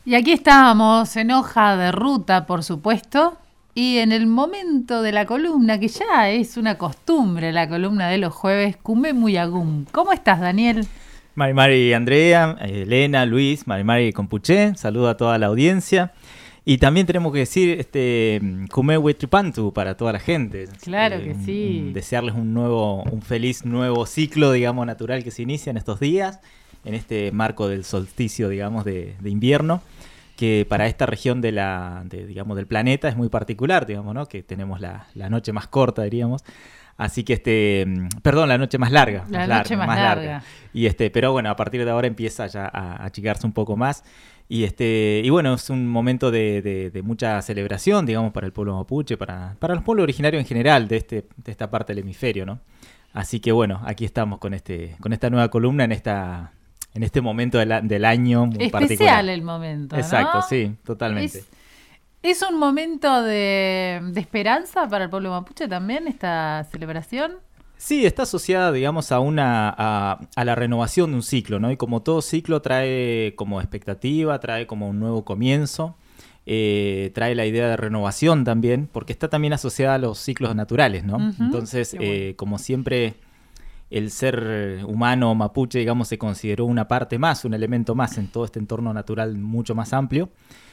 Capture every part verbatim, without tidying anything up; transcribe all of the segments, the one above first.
Y aquí estábamos en hoja de ruta, por supuesto, y en el momento de la columna, que ya es una costumbre, la columna de los jueves, Cumé Muyagum. ¿Cómo estás, Daniel? Mari Mari Andrea, Elena, Luis, Mari Mari Compuché, saludo a toda la audiencia. Y también tenemos que decir este Cumé Huetripantu para toda la gente. Claro eh, que un, sí. Un, desearles un nuevo, un feliz nuevo ciclo, digamos, natural que se inicia en estos días, en este marco del solsticio, digamos, de, de invierno, que para esta región de la, de, digamos, del planeta es muy particular, digamos, ¿no? Que tenemos la, la noche más corta, diríamos. Así que este, perdón, la noche más larga. La más noche larga, más, más larga. larga. Y este, pero bueno, a partir de ahora empieza ya a achicarse un poco más. Y este, y bueno, es un momento de, de, de mucha celebración, digamos, para el pueblo mapuche, para, para los pueblos originarios en general de este, de esta parte del hemisferio, ¿no? Así que bueno, aquí estamos con este, con esta nueva columna en esta, en este momento del, del año muy Especial particular. el momento, Exacto, ¿no? sí, totalmente. Es, es un momento de, de esperanza para el pueblo mapuche también, esta celebración. Sí, está asociada, digamos, a una a, a la renovación de un ciclo, ¿no? Y como todo ciclo trae como expectativa, trae como un nuevo comienzo, eh, trae la idea de renovación también, porque está también asociada a los ciclos naturales, ¿no? Uh-huh. Entonces, Qué bueno. eh, como siempre, el ser humano mapuche, digamos, se consideró una parte más, un elemento más en todo este entorno natural mucho más amplio,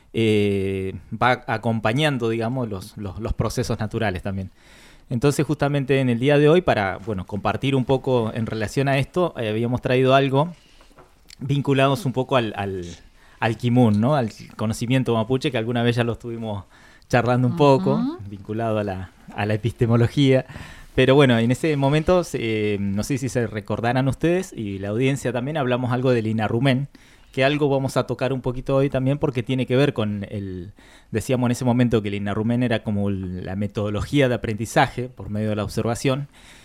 eh, va acompañando, digamos, los, los, los procesos naturales también. Entonces, justamente en el día de hoy, para bueno, compartir un poco en relación a esto, eh, habíamos traído algo vinculados un poco al, al, al Kimun, ¿no? Al conocimiento mapuche, que alguna vez ya lo estuvimos charlando un poco, uh-huh. vinculado a la, a la epistemología. Pero bueno, en ese momento, eh, no sé si se recordarán ustedes, y la audiencia también, hablamos algo del Inarumén, que algo vamos a tocar un poquito hoy también porque tiene que ver con el... Decíamos en ese momento que el Inarumén era como la metodología de aprendizaje por medio de la observación.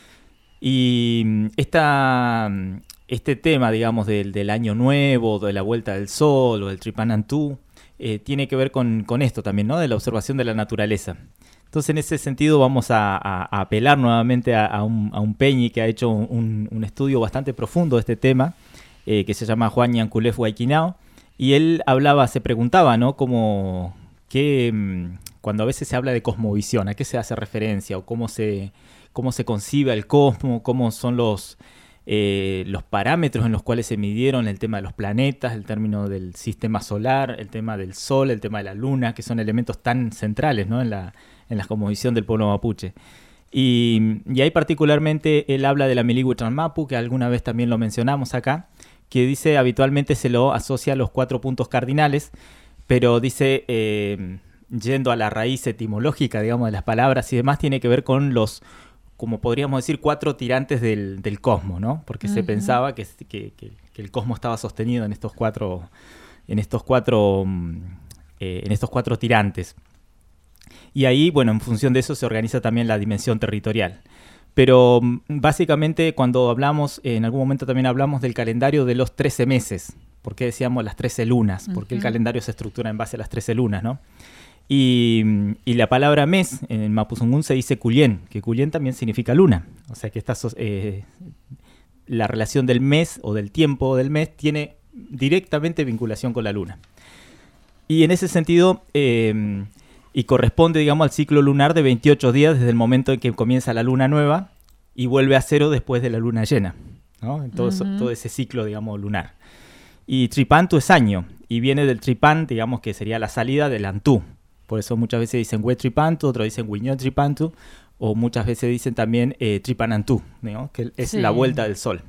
Y esta, este tema, digamos, del, del año nuevo, de la vuelta del sol o del Tripanantú, eh, tiene que ver con, con esto también, ¿no? De la observación de la naturaleza. Entonces, en ese sentido, vamos a, a, a apelar nuevamente a, a, un, a un Peñi que ha hecho un, un estudio bastante profundo de este tema, Eh, que se llama Juan Yanculef Huayquinao, y él hablaba, se preguntaba, ¿no? Como que cuando a veces se habla de cosmovisión, ¿a qué se hace referencia? O cómo se, cómo se concibe el cosmos, cómo son los, eh, los parámetros en los cuales se midieron el tema de los planetas, el término del sistema solar, el tema del sol, el tema de la luna, que son elementos tan centrales, ¿no? en la, en la cosmovisión del pueblo mapuche. Y, y ahí particularmente él habla de la Miligüe-Tranmapu, que alguna vez también lo mencionamos acá, que dice habitualmente se lo asocia a los cuatro puntos cardinales, pero dice, eh, yendo a la raíz etimológica, digamos, de las palabras y demás, tiene que ver con los, como podríamos decir, cuatro tirantes del, del cosmos, ¿no? Porque uh-huh. se pensaba que, que, que, que el cosmos estaba sostenido en estos cuatro, en estos cuatro, eh, en estos cuatro tirantes. Y ahí, bueno, en función de eso se organiza también la dimensión territorial. Pero básicamente cuando hablamos, en algún momento también hablamos del calendario de los trece meses. ¿Por qué decíamos las trece lunas? Porque uh-huh. el calendario se estructura en base a las trece lunas, ¿no? Y, y la palabra mes en Mapuzungún se dice Culién, que Culién también significa luna. O sea que esta, eh, la relación del mes o del tiempo del mes tiene directamente vinculación con la luna. Y en ese sentido... Eh, y corresponde, digamos, al ciclo lunar de veintiocho días desde el momento en que comienza la luna nueva y vuelve a cero después de la luna llena, ¿no? Todo, uh-huh. eso, todo ese ciclo, digamos, lunar. Y Tripantu es año, y viene del Tripán, digamos, que sería la salida del Antú. Por eso muchas veces dicen Hue Tripantu, otros dicen Huiñón Tripantu, o muchas veces dicen también eh, Tripanantú, ¿no? Que es sí. la vuelta del sol.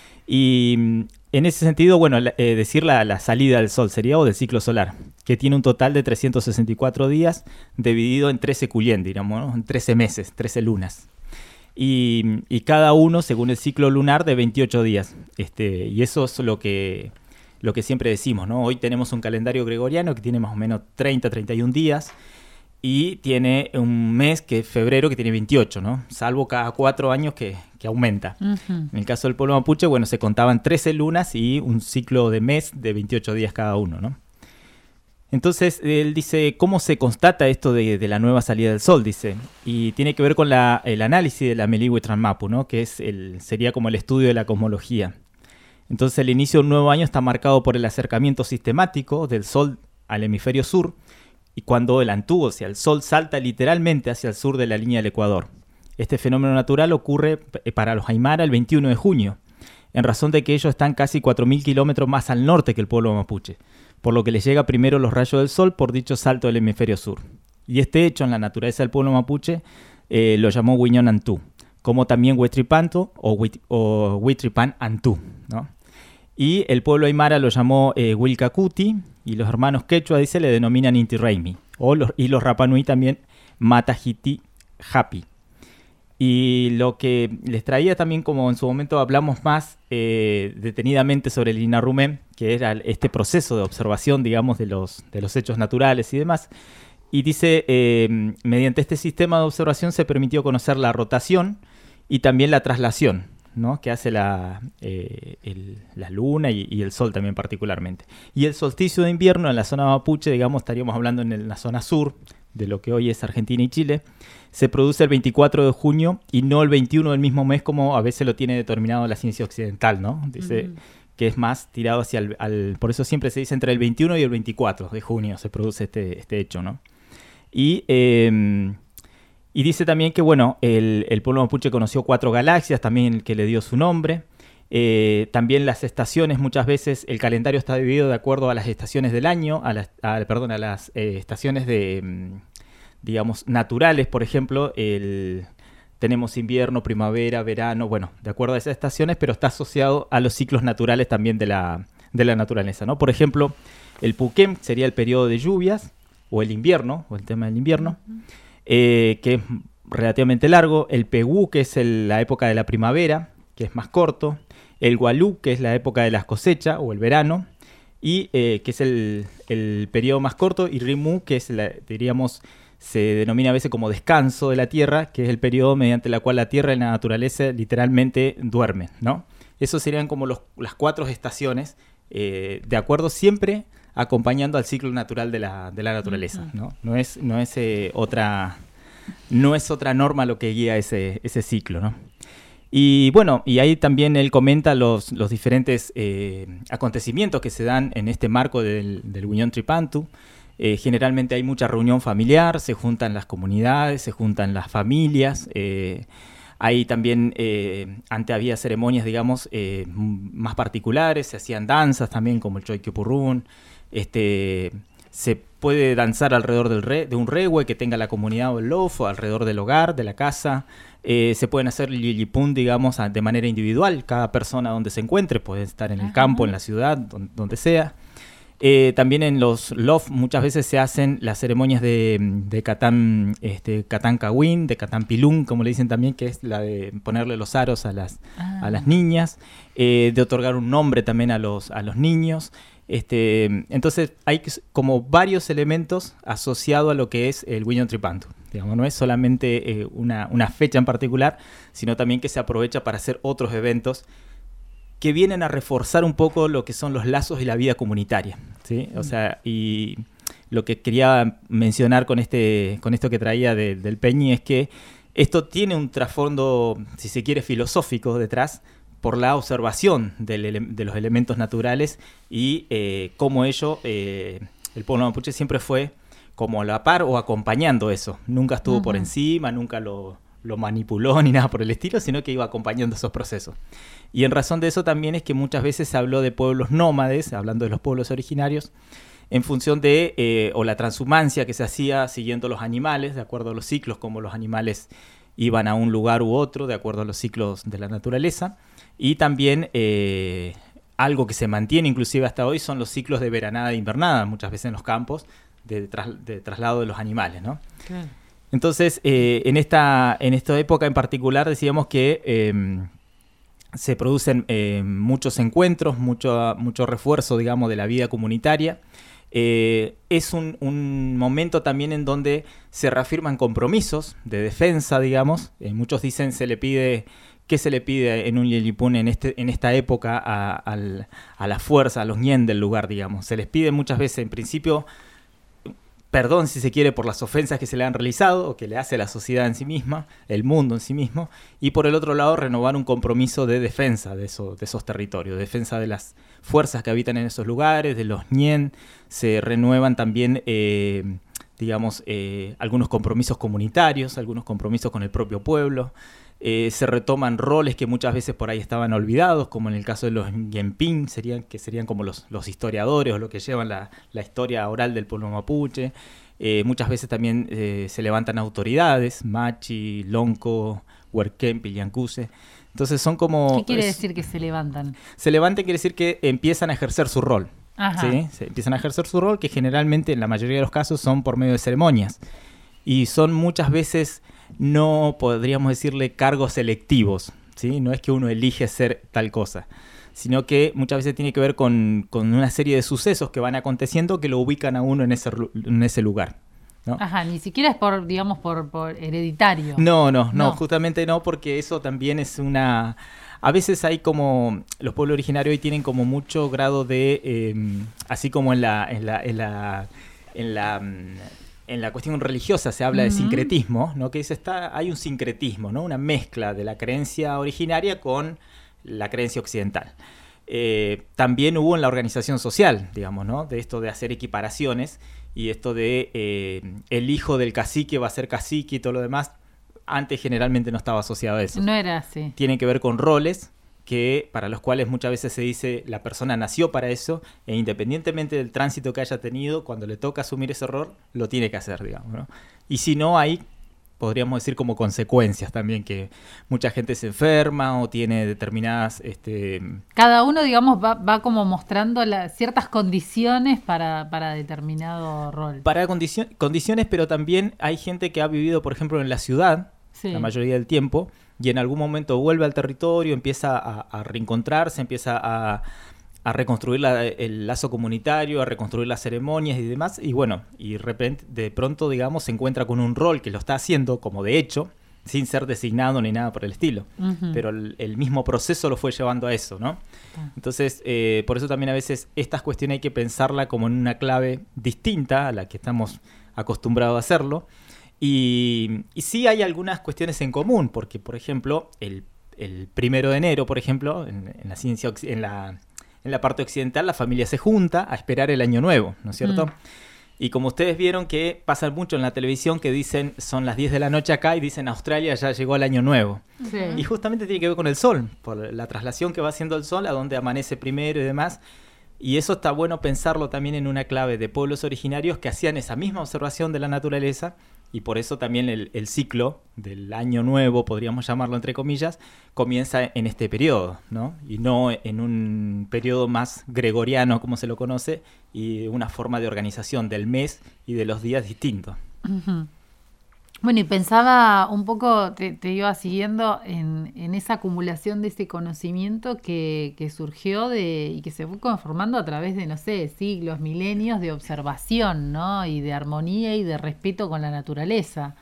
Y en ese sentido, bueno, eh, decir la, la salida del sol sería o del ciclo solar, que tiene un total de trescientos sesenta y cuatro días dividido en trece Culién, digamos, ¿no? En trece meses, trece lunas. Y, y cada uno según el ciclo lunar de veintiocho días. Este, y eso es lo que, lo que siempre decimos, ¿no? Hoy tenemos un calendario gregoriano que tiene más o menos treinta, treinta y un días. Y tiene un mes que es febrero que tiene veintiocho, ¿no? Salvo cada cuatro años que, que aumenta. Uh-huh. En el caso del pueblo mapuche, bueno, se contaban trece lunas y un ciclo de mes de veintiocho días cada uno, ¿no? Entonces, él dice, ¿cómo se constata esto de, de la nueva salida del sol? Dice, y tiene que ver con la, el análisis de la Miligüe-Tranmapu, ¿no? Que es el, sería como el estudio de la cosmología. Entonces, el inicio de un nuevo año está marcado por el acercamiento sistemático del sol al hemisferio sur, y cuando el Antú, o sea, el Sol, salta literalmente hacia el sur de la línea del Ecuador. Este fenómeno natural ocurre para los Aymara el veintiuno de junio, en razón de que ellos están casi cuatro mil kilómetros más al norte que el pueblo mapuche, por lo que les llega primero los rayos del sol por dicho salto del hemisferio sur. Y este hecho en la naturaleza del pueblo mapuche eh, lo llamó Wiñón Antú, como también Huitripanto o, Huit, o Huitripan Antú, ¿no? Y el pueblo Aymara lo llamó eh, Wilcacuti, y los hermanos quechua, dice, le denominan Inti Raymi, o los, y los Rapanui también Matahiti Hapi. Y lo que les traía también, como en su momento hablamos más eh, detenidamente sobre el Inarrumén, que era este proceso de observación, digamos, de los, de los hechos naturales y demás. Y dice, eh, mediante este sistema de observación se permitió conocer la rotación y también la traslación, ¿no?, que hace la, eh, el, la luna y, y el sol también particularmente. Y el solsticio de invierno en la zona mapuche, digamos, estaríamos hablando en, el, en la zona sur de lo que hoy es Argentina y Chile, se produce el veinticuatro de junio y no el veintiuno del mismo mes como a veces lo tiene determinado la ciencia occidental, ¿no? Dice uh-huh. que es más tirado hacia el... Al, por eso siempre se dice entre el veintiuno y el veinticuatro de junio se produce este, este hecho, ¿no? Y... Eh, Y dice también que, bueno, el, el pueblo mapuche conoció cuatro galaxias, también el que le dio su nombre. Eh, también las estaciones, muchas veces el calendario está dividido de acuerdo a las estaciones del año, a las, a, perdón, a las eh, estaciones de, digamos, naturales. Por ejemplo, el, tenemos invierno, primavera, verano, bueno, de acuerdo a esas estaciones, pero está asociado a los ciclos naturales también de la, de la naturaleza, ¿no? Por ejemplo, el Puquem sería el periodo de lluvias, o el invierno, o el tema del invierno. Uh-huh. Eh, que es relativamente largo, el Pegú, que es el, la época de la primavera, que es más corto, el Gualú, que es la época de las cosechas o el verano, y eh, que es el, el periodo más corto, y Rimú, que es, la, diríamos, se denomina a veces como descanso de la Tierra, que es el periodo mediante el cual la Tierra y la naturaleza literalmente duermen, ¿no? Esos serían como los, las cuatro estaciones, eh, de acuerdo siempre acompañando al ciclo natural de la, de la naturaleza, uh-huh. ¿no? No es, no es eh, otra, no es otra norma lo que guía ese, ese ciclo, ¿no? Y bueno, y ahí también él comenta los, los diferentes eh, acontecimientos que se dan en este marco del, del Wiñón Tripantu. Eh, generalmente hay mucha reunión familiar, se juntan las comunidades, se juntan las familias. Eh, Ahí también, eh, antes había ceremonias, digamos, eh, más particulares, se hacían danzas también, como el Choiquipurrún. Este, se puede danzar alrededor del re, de un rehue que tenga la comunidad o el lofo, alrededor del hogar, de la casa. Eh, se pueden hacer lillipún, digamos, de manera individual, cada persona donde se encuentre, puede estar en el Ajá. campo, en la ciudad, donde, donde sea. Eh, también en los lof muchas veces se hacen las ceremonias de, de Catán, este, Catán Cahuín, de Catán Pilún, como le dicen también, que es la de ponerle los aros a las, ah. a las niñas, eh, de otorgar un nombre también a los, a los niños. Este, entonces hay como varios elementos asociados a lo que es el Wiñón Tripantu. Digamos, no es solamente eh, una, una fecha en particular, sino también que se aprovecha para hacer otros eventos que vienen a reforzar un poco lo que son los lazos y la vida comunitaria, ¿sí? O sea, y lo que quería mencionar con este, con esto que traía de, del Peñi es que esto tiene un trasfondo, si se quiere, filosófico detrás, por la observación del, de los elementos naturales y eh, cómo ello, eh, el pueblo mapuche siempre fue como a la par o acompañando eso. Nunca estuvo uh-huh. por encima, nunca lo... lo manipuló ni nada por el estilo, sino que iba acompañando esos procesos. Y en razón de eso también es que muchas veces se habló de pueblos nómades, hablando de los pueblos originarios, en función de, eh, o la transhumancia que se hacía siguiendo los animales, de acuerdo a los ciclos, como los animales iban a un lugar u otro, de acuerdo a los ciclos de la naturaleza. Y también eh, algo que se mantiene inclusive hasta hoy son los ciclos de veranada e invernada, muchas veces en los campos, de, tras, de traslado de los animales, ¿no? Claro. Entonces, eh, en, esta, en esta época en particular decíamos que eh, se producen eh, muchos encuentros, mucho, mucho refuerzo, digamos, de la vida comunitaria. Eh, es un, un momento también en donde se reafirman compromisos de defensa, digamos. Eh, muchos dicen se le pide, ¿qué se le pide en un Lillipún en, este, en esta época a, a, a la fuerza, a los ñen del lugar, digamos? Se les pide muchas veces, en principio, perdón, si se quiere, por las ofensas que se le han realizado o que le hace la sociedad en sí misma, el mundo en sí mismo, y por el otro lado renovar un compromiso de defensa de, eso, de esos territorios, defensa de las fuerzas que habitan en esos lugares, de los ñen. Se renuevan también, eh, digamos, eh, algunos compromisos comunitarios, algunos compromisos con el propio pueblo. Eh, se retoman roles que muchas veces por ahí estaban olvidados, como en el caso de los Ñenpín, serían, que serían como los, los historiadores o los que llevan la, la historia oral del pueblo mapuche. Eh, muchas veces también eh, se levantan autoridades, Machi, Lonco, Huerquén, Yancuse. Entonces son como... ¿Qué quiere es, decir que se levantan? Se levantan quiere decir que empiezan a ejercer su rol. Ajá. ¿Sí? Se empiezan a ejercer su rol, que generalmente en la mayoría de los casos son por medio de ceremonias. Y son muchas veces... no podríamos decirle cargos selectivos, ¿sí? No es que uno elige ser tal cosa, sino que muchas veces tiene que ver con, con una serie de sucesos que van aconteciendo que lo ubican a uno en ese, en ese lugar, ¿no? Ajá, ni siquiera es por, digamos, por, por hereditario. No, no, no, No. justamente no, porque eso también es una... A veces hay como... Los pueblos originarios hoy tienen como mucho grado de... Eh, así como en la... En la, en la, en la En la cuestión religiosa se habla uh-huh. de sincretismo, ¿no? Que es está, hay un sincretismo, ¿no? Una mezcla de la creencia originaria con la creencia occidental. Eh, también hubo en la organización social, digamos, ¿no? De esto de hacer equiparaciones y esto de eh, el hijo del cacique va a ser cacique y todo lo demás. Antes generalmente no estaba asociado a eso. No era así. Tiene que ver con roles que para los cuales muchas veces se dice la persona nació para eso e independientemente del tránsito que haya tenido, cuando le toca asumir ese rol, lo tiene que hacer, digamos, ¿no? Y si no, hay, podríamos decir, como consecuencias también, que mucha gente se enferma o tiene determinadas... Este... Cada uno, digamos, va, va como mostrando la, ciertas condiciones para, para determinado rol. Para condicion- condiciones, pero también hay gente que ha vivido, por ejemplo, en la ciudad, sí. la mayoría del tiempo, y en algún momento vuelve al territorio, empieza a, a reencontrarse, empieza a, a reconstruir la, el lazo comunitario, a reconstruir las ceremonias y demás, y bueno, y repente, de pronto, digamos, se encuentra con un rol que lo está haciendo como de hecho, sin ser designado ni nada por el estilo, uh-huh. pero el, el mismo proceso lo fue llevando a eso, ¿no? Uh-huh. Entonces, eh, por eso también a veces estas cuestiones hay que pensarla como en una clave distinta a la que estamos acostumbrados a hacerlo. Y, y sí hay algunas cuestiones en común, porque, por ejemplo, el, el primero de enero, por ejemplo, en, en la ciencia, en la, en la parte occidental, la familia se junta a esperar el año nuevo, ¿no es cierto? Mm. Y como ustedes vieron que pasa mucho en la televisión que dicen, son las diez de la noche acá y dicen Australia ya llegó el año nuevo. Sí. Y justamente tiene que ver con el sol, por la traslación que va haciendo el sol a donde amanece primero y demás. Y eso está bueno pensarlo también en una clave de pueblos originarios que hacían esa misma observación de la naturaleza. Y por eso también el, el ciclo del año nuevo, podríamos llamarlo entre comillas, comienza en este periodo, ¿no? Y no en un periodo más gregoriano, como se lo conoce, y una forma de organización del mes y de los días distintos. Uh-huh. Bueno, y pensaba un poco, te, te iba siguiendo en, en esa acumulación de ese conocimiento que, que surgió de y que se fue conformando a través de, no sé, siglos, milenios de observación, ¿no? Y de armonía y de respeto con la naturaleza.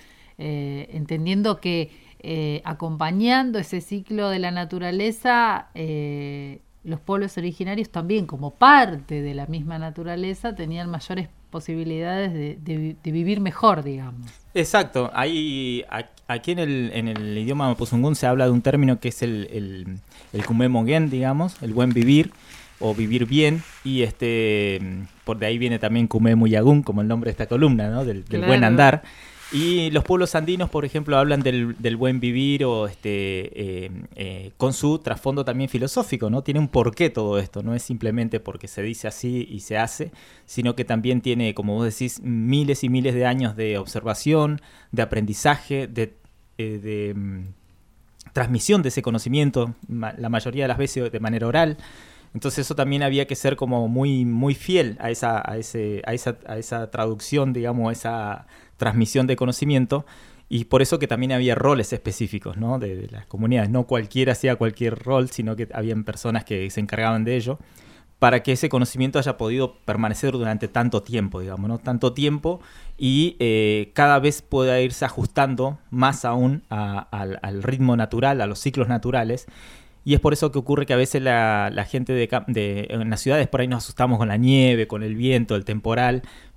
Eh, entendiendo que eh, acompañando ese ciclo de la naturaleza, eh, los pueblos originarios también, como parte de la misma naturaleza, tenían mayores posibilidades de, de, de vivir mejor, digamos. Exacto. Hay, aquí en el, en el idioma mapuzungún se habla de un término que es el, el, el kumé moguén, digamos, el buen vivir o vivir bien, y este por de ahí viene también kumé muyagún, como el nombre de esta columna, ¿no? Del, del claro. buen andar. Y los pueblos andinos, por ejemplo, hablan del, del buen vivir o este eh, eh, con su trasfondo también filosófico, ¿no? Tiene un porqué todo esto, no es simplemente porque se dice así y se hace, sino que también tiene, como vos decís, miles y miles de años de observación, de aprendizaje, de, eh, de um, transmisión de ese conocimiento, ma- la mayoría de las veces de manera oral. Entonces eso también había que ser como muy, muy fiel a esa, a ese, a esa, a esa traducción, digamos, a esa transmisión de conocimiento, y por eso que también había roles específicos, ¿no? de, de las comunidades. No cualquiera hacía cualquier rol, sino que habían personas que se encargaban de ello para que ese conocimiento haya podido permanecer durante tanto tiempo, digamos, ¿no? Tanto tiempo y eh, cada vez pueda irse ajustando más aún a, a, al ritmo natural, a los ciclos naturales. Y es por eso que ocurre que a veces la, la gente de, de, en las ciudades por ahí nos asustamos con la nieve, con el viento, el temporal,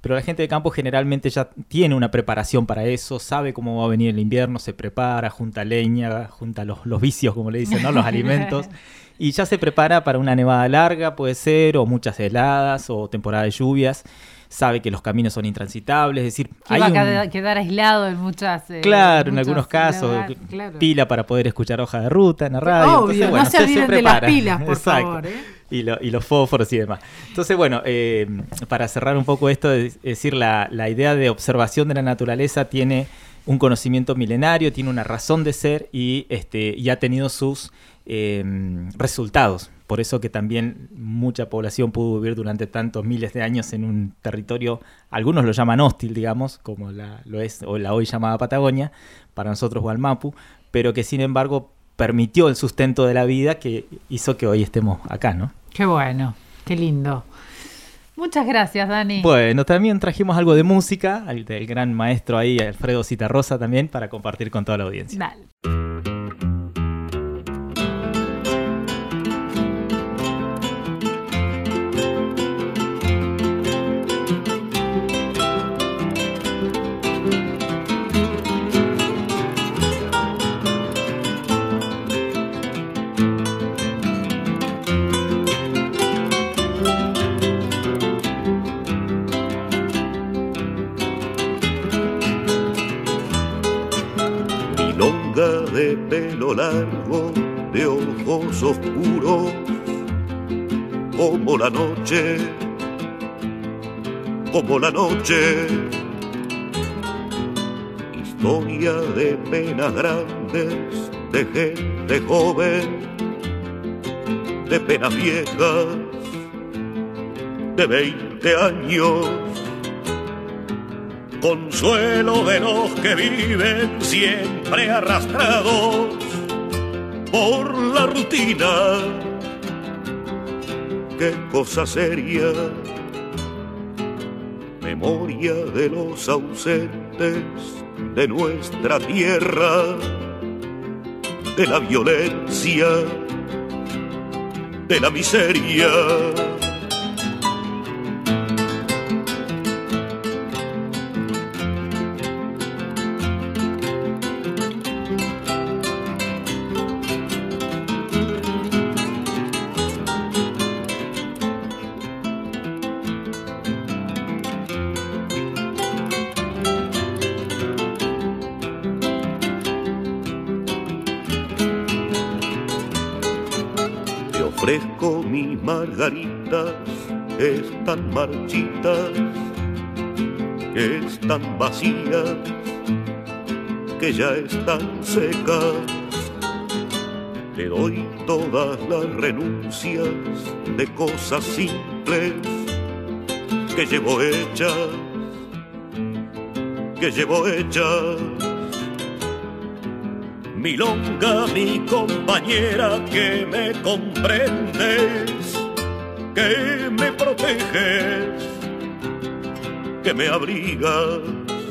pero la gente de campo generalmente ya tiene una preparación para eso, sabe cómo va a venir el invierno, se prepara, junta leña, junta los, los vicios, como le dicen, ¿no? Los alimentos, y ya se prepara para una nevada larga, puede ser, o muchas heladas, o temporada de lluvias. Sabe que los caminos son intransitables, es decir, que hay va a un... quedar, quedar aislado en muchas... Eh, claro, en muchos algunos casos, lugar, claro. Pila para poder escuchar hoja de ruta en la radio. Obvio, entonces, bueno, no se olviden se de las prepara. pilas, por Exacto. favor. ¿eh? Y, lo, y los fósforos y demás. Entonces, bueno, eh, para cerrar un poco esto, es decir, la, la idea de observación de la naturaleza tiene un conocimiento milenario, tiene una razón de ser y, este, y ha tenido sus eh, resultados. Por eso que también mucha población pudo vivir durante tantos miles de años en un territorio, algunos lo llaman hostil, digamos, como la, lo es o la hoy llamada Patagonia, para nosotros Wallmapu, pero que sin embargo permitió el sustento de la vida que hizo que hoy estemos acá, ¿no? Qué bueno, qué lindo. Muchas gracias, Dani. Bueno, también trajimos algo de música, del gran maestro ahí, Alfredo Citarrosa, también, para compartir con toda la audiencia. Dale. De pelo largo, de ojos oscuros, como la noche, como la noche. Historia de penas grandes, de gente joven, de penas viejas, de veinte años. Consuelo de los que viven siempre arrastrados por la rutina. Qué cosa seria, memoria de los ausentes de nuestra tierra, de la violencia, de la miseria. Ofrezco mis margaritas, están marchitas, que están vacías, que ya están secas. Te doy todas las renuncias de cosas simples que llevo hechas, que llevo hechas. Milonga, mi compañera, que me comprendes, que me proteges, que me abrigas.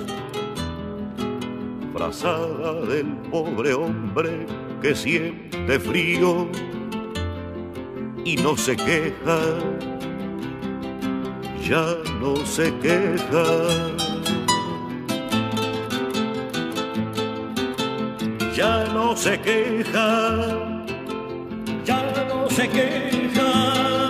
Frazada del pobre hombre que siente frío y no se queja, ya no se queja. Ya no se queja, ya no se queja.